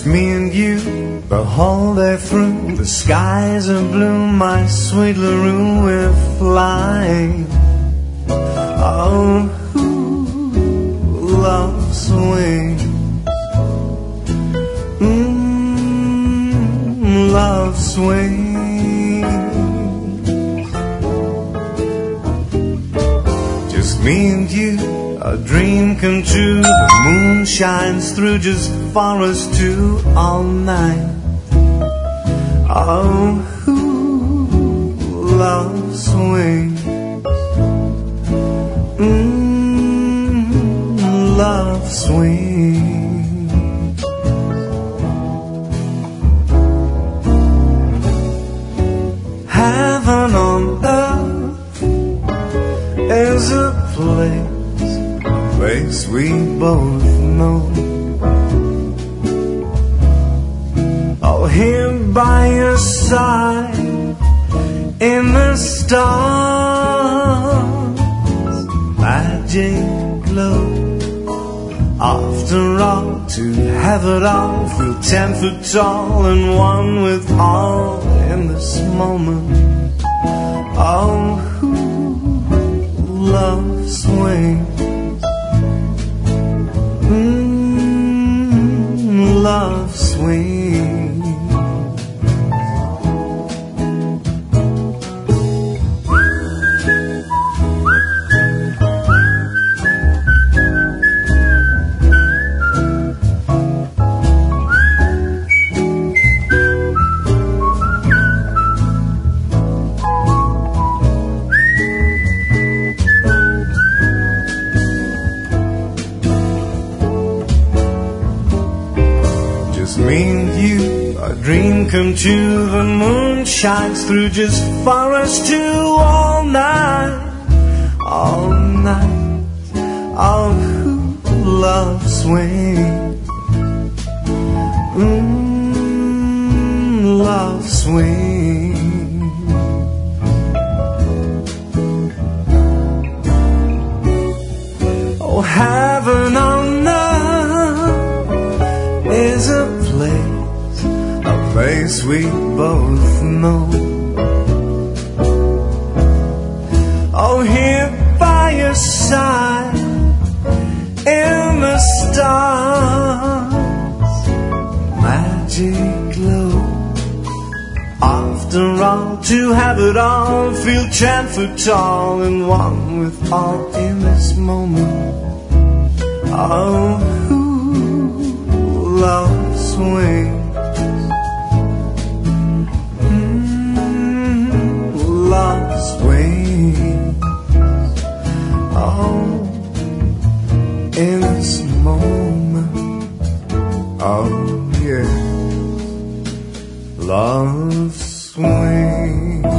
Just me and you, the whole day through. The skies are blue, my sweet LaRue, we're flying. Oh, love's wings. Love's wings. Just me and you, a dream come true. The moon shines through just for us two all night. Oh, love's wings. Love's wings. Heaven on earth is a place we both know. Oh, here by your side in the stars, magic glow. After all, to have it all, feel 10 foot tall and one with all in this moment. Oh, love's wings. Love's wings. Me and you, a dream come true. The moon shines through just for us two all night. All night. Oh, love's wings. Love's wings. Oh, heaven on earth is a place we both know. Oh, here by your side in the stars, magic glow. After all, to have it all, feel 10 foot tall and one with all in this moment. Oh, love's wings. Love's wings. Oh, in this moment. Oh, yeah. Love's wings.